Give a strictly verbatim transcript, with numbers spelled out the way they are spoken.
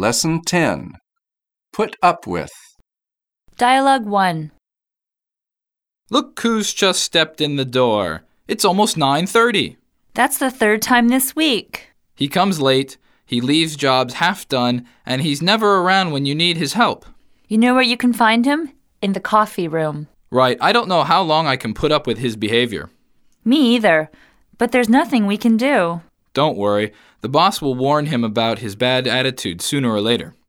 Lesson ten. Put up with. Dialogue one. Look who's just stepped in the door. It's almost nine thirty. That's the third time this week. He comes late, he leaves jobs half done, and he's never around when you need his help. You know where you can find him? In the coffee room. Right, I don't know how long I can put up with his behavior. Me either, but there's nothing we can do. Don't worry, the boss will warn him about his bad attitude sooner or later.